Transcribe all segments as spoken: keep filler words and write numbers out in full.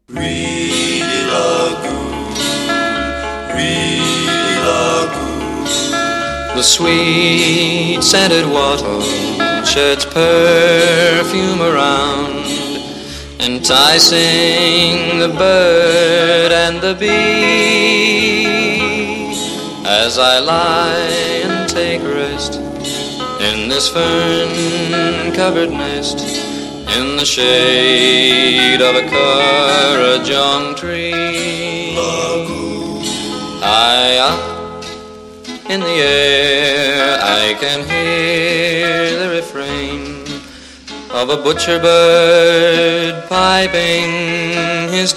Reedy Lagoon, Reedy Lagoon. The sweet scented water sheds perfume around, enticing the bird and the bee. As I lie and take rest in this fern-covered nest, in the shade of a currajong tree, high up in the air I can hear the refrain of a butcher bird piping his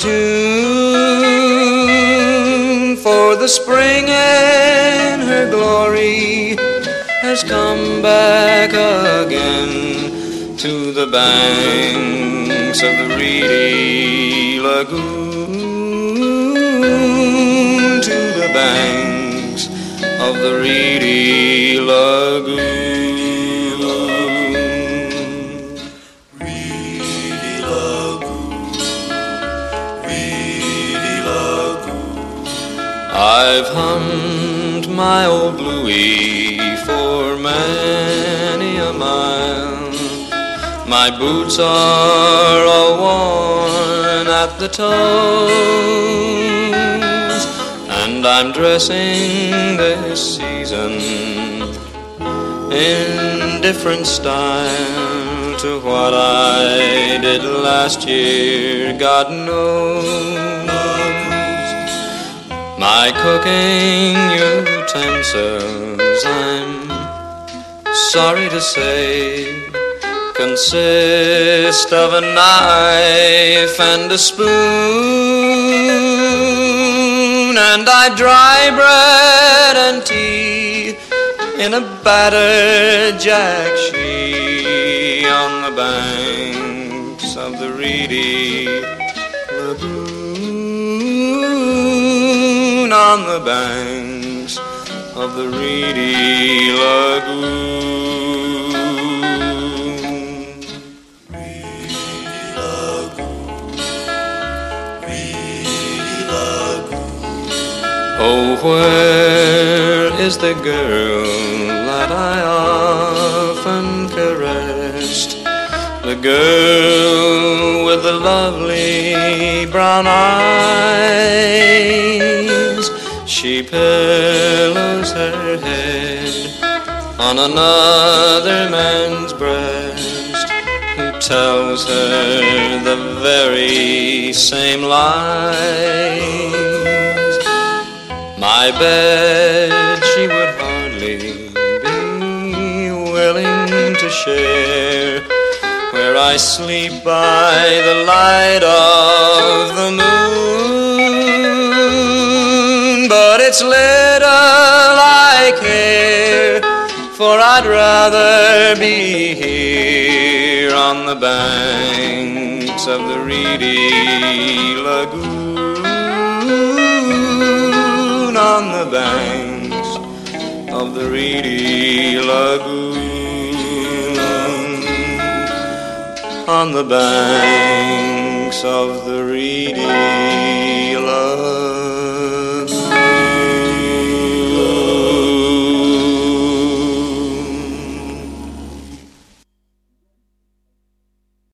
tune. For the spring in her glory has come back again to the banks of the reedy lagoon, to the banks of the reedy lagoon. Reedy Lagoon, Reedy Lagoon. I've hummed my old bluey for many a mile. My boots are all worn at the toes, and I'm dressing this season in different style to what I did last year, God knows. My cooking utensils, I'm sorry to say, consist of a knife and a spoon, and I dry bread and tea in a battered jack sheet on the banks of the reedy lagoon, on the banks of the reedy lagoon. Oh, where is the girl that I often caressed? The girl with the lovely brown eyes. She pillows her head on another man's breast, who tells her the very same lies. My bed she would hardly be willing to share, where I sleep by the light of the moon. But it's little I care, for I'd rather be here on the banks of the reedy lagoon, on the banks of the reedy lagoon, on the banks of the reedy lagoon.